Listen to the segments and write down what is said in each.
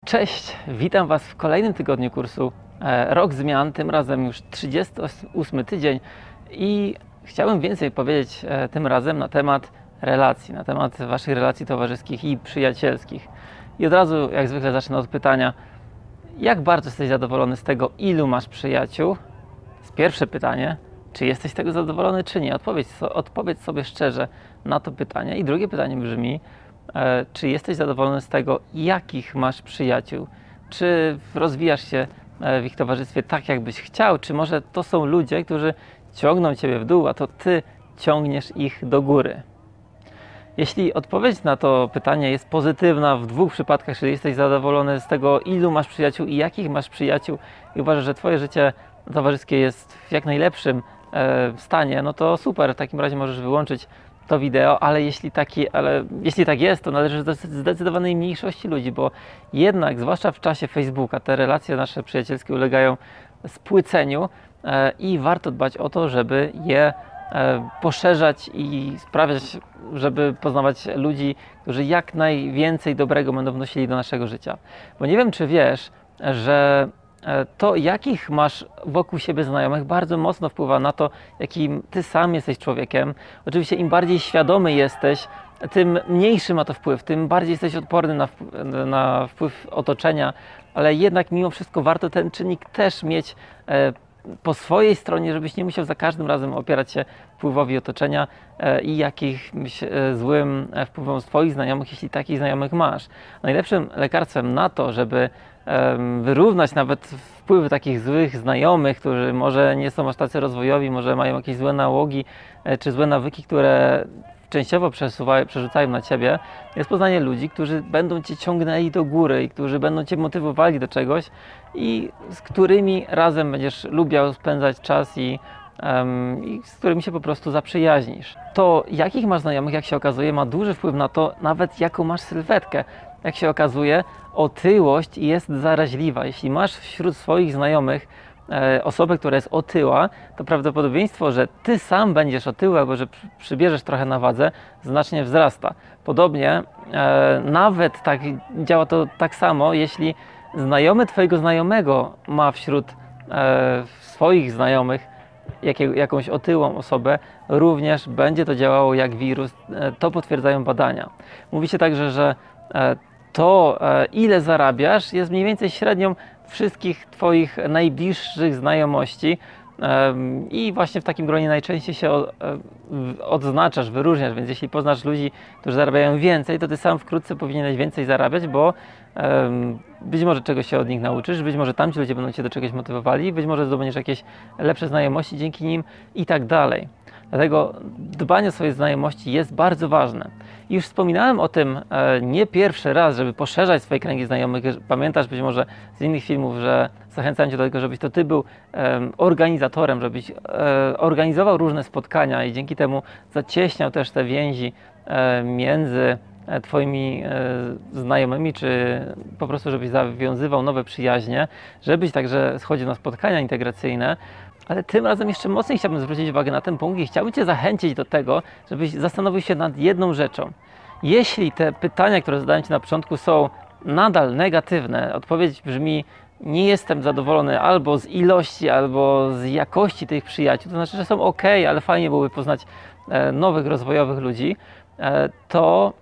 Cześć, witam Was w kolejnym tygodniu kursu Rok Zmian, tym razem już 38 tydzień i chciałbym więcej powiedzieć tym razem na temat relacji, na temat Waszych relacji towarzyskich i przyjacielskich. I od razu, jak zwykle, zacznę od pytania, jak bardzo jesteś zadowolony z tego, ilu masz przyjaciół? To jest pierwsze pytanie, czy jesteś z tego zadowolony, czy nie? Odpowiedz sobie szczerze na to pytanie. I drugie pytanie brzmi, czy jesteś zadowolony z tego, jakich masz przyjaciół? Czy rozwijasz się w ich towarzystwie tak, jakbyś chciał? Czy może to są ludzie, którzy ciągną Ciebie w dół, a to Ty ciągniesz ich do góry? Jeśli odpowiedź na to pytanie jest pozytywna w dwóch przypadkach, czyli jesteś zadowolony z tego, ilu masz przyjaciół i jakich masz przyjaciół i uważasz, że Twoje życie towarzyskie jest w jak najlepszym stanie, no to super, w takim razie możesz wyłączyć to wideo, ale jeśli tak jest, to należy do zdecydowanej mniejszości ludzi, bo jednak, zwłaszcza w czasie Facebooka, te relacje nasze przyjacielskie ulegają spłyceniu i warto dbać o to, żeby je poszerzać i sprawiać, żeby poznawać ludzi, którzy jak najwięcej dobrego będą wnosili do naszego życia. Bo nie wiem, czy wiesz, że to, jakich masz wokół siebie znajomych, bardzo mocno wpływa na to, jakim ty sam jesteś człowiekiem. Oczywiście im bardziej świadomy jesteś, tym mniejszy ma to wpływ, tym bardziej jesteś odporny na wpływ otoczenia, ale jednak mimo wszystko warto ten czynnik też mieć po swojej stronie, żebyś nie musiał za każdym razem opierać się wpływowi otoczenia i jakimś złym wpływom swoich znajomych, jeśli takich znajomych masz. Najlepszym lekarstwem na to, żeby wyrównać nawet wpływy takich złych znajomych, którzy może nie są aż tacy rozwojowi, może mają jakieś złe nałogi czy złe nawyki, które częściowo przerzucają na Ciebie, jest poznanie ludzi, którzy będą Cię ciągnęli do góry i którzy będą Cię motywowali do czegoś i z którymi razem będziesz lubiał spędzać czas i z którymi się po prostu zaprzyjaźnisz. To, jakich masz znajomych, jak się okazuje, ma duży wpływ na to, nawet jaką masz sylwetkę. Jak się okazuje, otyłość jest zaraźliwa. Jeśli masz wśród swoich znajomych osobę, która jest otyła, to prawdopodobieństwo, że ty sam będziesz otyły albo że przybierzesz trochę na wadze, znacznie wzrasta. Podobnie nawet tak działa to tak samo, jeśli znajomy twojego znajomego ma wśród swoich znajomych jakąś otyłą osobę, również będzie to działało jak wirus. To potwierdzają badania. Mówi się także, że to, ile zarabiasz, jest mniej więcej średnią wszystkich Twoich najbliższych znajomości i właśnie w takim gronie najczęściej się odznaczasz, wyróżniasz, więc jeśli poznasz ludzi, którzy zarabiają więcej, to Ty sam wkrótce powinieneś więcej zarabiać, bo być może czegoś się od nich nauczysz, być może tamci ludzie będą Cię do czegoś motywowali, być może zdobędziesz jakieś lepsze znajomości dzięki nim i tak dalej. Dlatego dbanie o swoje znajomości jest bardzo ważne. I już wspominałem o tym nie pierwszy raz, żeby poszerzać swoje kręgi znajomych. Pamiętasz być może z innych filmów, że zachęcałem Cię do tego, żebyś to Ty był organizatorem, żebyś organizował różne spotkania i dzięki temu zacieśniał też te więzi między Twoimi znajomymi, czy po prostu żebyś zawiązywał nowe przyjaźnie, żebyś także schodził na spotkania integracyjne. Ale tym razem jeszcze mocniej chciałbym zwrócić uwagę na ten punkt i chciałbym Cię zachęcić do tego, żebyś zastanowił się nad jedną rzeczą. Jeśli te pytania, które zadałem Ci na początku, są nadal negatywne, odpowiedź brzmi: nie jestem zadowolony albo z ilości, albo z jakości tych przyjaciół, to znaczy, że są ok, ale fajnie byłoby poznać nowych, rozwojowych ludzi, to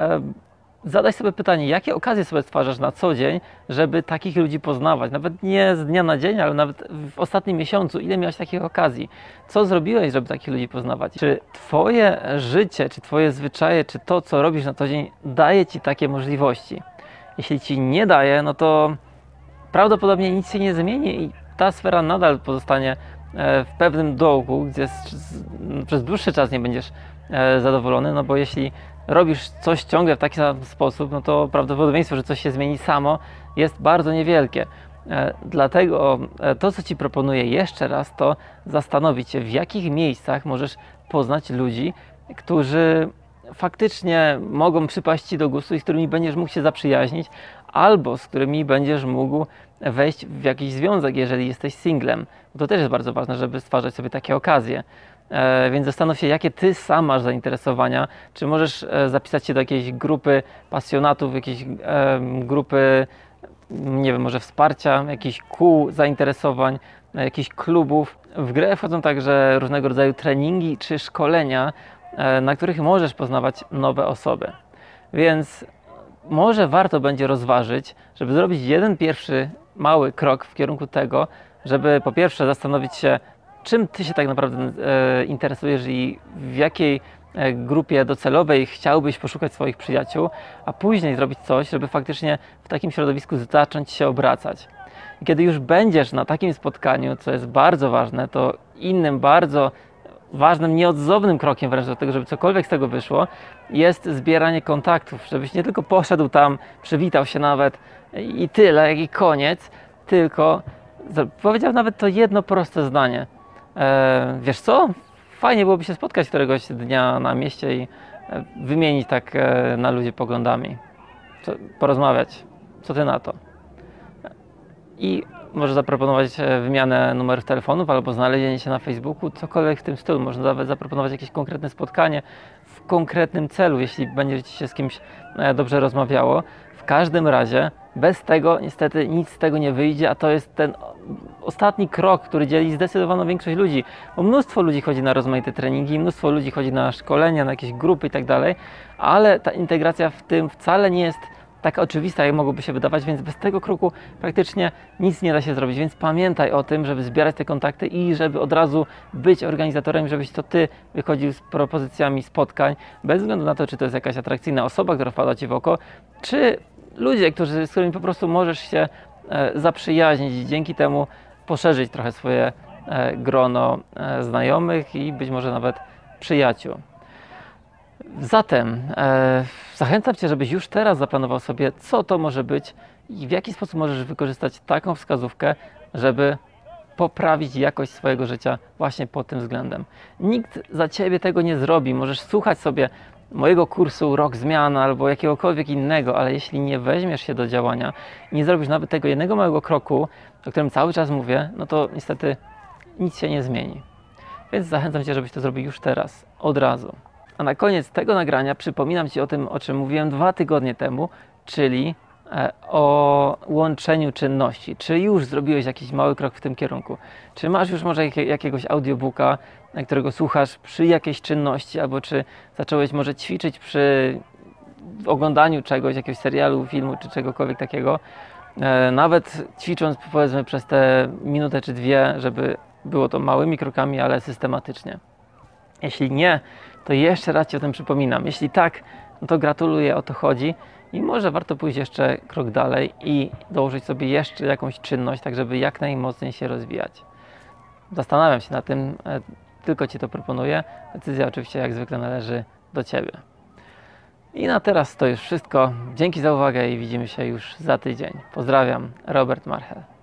zadaj sobie pytanie, jakie okazje sobie stwarzasz na co dzień, żeby takich ludzi poznawać. Nawet nie z dnia na dzień, ale nawet w ostatnim miesiącu. Ile miałeś takich okazji? Co zrobiłeś, żeby takich ludzi poznawać? Czy Twoje życie, czy Twoje zwyczaje, czy to, co robisz na co dzień, daje Ci takie możliwości? Jeśli Ci nie daje, no to prawdopodobnie nic się nie zmieni i ta sfera nadal pozostanie w pewnym dołku, gdzie przez dłuższy czas nie będziesz zadowolony, no bo jeśli robisz coś ciągle w taki sam sposób, no to prawdopodobieństwo, że coś się zmieni samo, jest bardzo niewielkie. Dlatego to, co Ci proponuję jeszcze raz, to zastanowić się, w jakich miejscach możesz poznać ludzi, którzy faktycznie mogą przypaść Ci do gustu i z którymi będziesz mógł się zaprzyjaźnić, albo z którymi będziesz mógł wejść w jakiś związek, jeżeli jesteś singlem. To też jest bardzo ważne, żeby stwarzać sobie takie okazje. Więc zastanów się, jakie Ty sam masz zainteresowania. Czy możesz zapisać się do jakiejś grupy pasjonatów, jakiejś grupy nie wiem, może wsparcia, jakichś kół zainteresowań, jakichś klubów. W grę wchodzą także różnego rodzaju treningi czy szkolenia, na których możesz poznawać nowe osoby. Więc może warto będzie rozważyć, żeby zrobić jeden pierwszy mały krok w kierunku tego, żeby po pierwsze zastanowić się, czym Ty się tak naprawdę interesujesz i w jakiej grupie docelowej chciałbyś poszukać swoich przyjaciół, a później zrobić coś, żeby faktycznie w takim środowisku zacząć się obracać. I kiedy już będziesz na takim spotkaniu, co jest bardzo ważne, to innym bardzo ważnym, nieodzownym krokiem wręcz do tego, żeby cokolwiek z tego wyszło, jest zbieranie kontaktów, żebyś nie tylko poszedł tam, przywitał się nawet i tyle, jak i koniec, tylko powiedział nawet to jedno proste zdanie. Wiesz co? Fajnie byłoby się spotkać któregoś dnia na mieście i wymienić tak na ludzie poglądami, porozmawiać. Co ty na to? I może zaproponować wymianę numerów telefonów albo znalezienie się na Facebooku, cokolwiek w tym stylu. Można nawet zaproponować jakieś konkretne spotkanie w konkretnym celu, jeśli będzie Ci się z kimś dobrze rozmawiało. W każdym razie bez tego niestety nic z tego nie wyjdzie, a to jest ten ostatni krok, który dzieli zdecydowaną większość ludzi. Bo mnóstwo ludzi chodzi na rozmaite treningi, mnóstwo ludzi chodzi na szkolenia, na jakieś grupy i tak dalej, ale ta integracja w tym wcale nie jest taka oczywista, jak mogłoby się wydawać, więc bez tego kroku praktycznie nic nie da się zrobić. Więc pamiętaj o tym, żeby zbierać te kontakty i żeby od razu być organizatorem, żebyś to Ty wychodził z propozycjami spotkań, bez względu na to, czy to jest jakaś atrakcyjna osoba, która wpada Ci w oko, czy ludzie, z którymi po prostu możesz się zaprzyjaźnić i dzięki temu poszerzyć trochę swoje grono znajomych i być może nawet przyjaciół. Zatem zachęcam Cię, żebyś już teraz zaplanował sobie, co to może być i w jaki sposób możesz wykorzystać taką wskazówkę, żeby poprawić jakość swojego życia właśnie pod tym względem. Nikt za Ciebie tego nie zrobi. Możesz słuchać sobie mojego kursu Rok Zmian albo jakiegokolwiek innego, ale jeśli nie weźmiesz się do działania i nie zrobisz nawet tego jednego małego kroku, o którym cały czas mówię, no to niestety nic się nie zmieni. Więc zachęcam Cię, żebyś to zrobił już teraz, od razu. A na koniec tego nagrania przypominam Ci o tym, o czym mówiłem 2 tygodnie temu, czyli o łączeniu czynności. Czy już zrobiłeś jakiś mały krok w tym kierunku? Czy masz już może jakiegoś audiobooka, którego słuchasz przy jakiejś czynności, albo czy zacząłeś może ćwiczyć przy oglądaniu czegoś, jakiegoś serialu, filmu, czy czegokolwiek takiego, nawet ćwicząc powiedzmy przez te minutę czy 2, żeby było to małymi krokami, ale systematycznie. Jeśli nie, to jeszcze raz Ci o tym przypominam. Jeśli tak, no to gratuluję, o to chodzi i może warto pójść jeszcze krok dalej i dołożyć sobie jeszcze jakąś czynność, tak żeby jak najmocniej się rozwijać. Zastanawiam się nad tym, tylko Ci to proponuję. Decyzja oczywiście jak zwykle należy do Ciebie. I na teraz to już wszystko. Dzięki za uwagę i widzimy się już za tydzień. Pozdrawiam, Robert Marchel.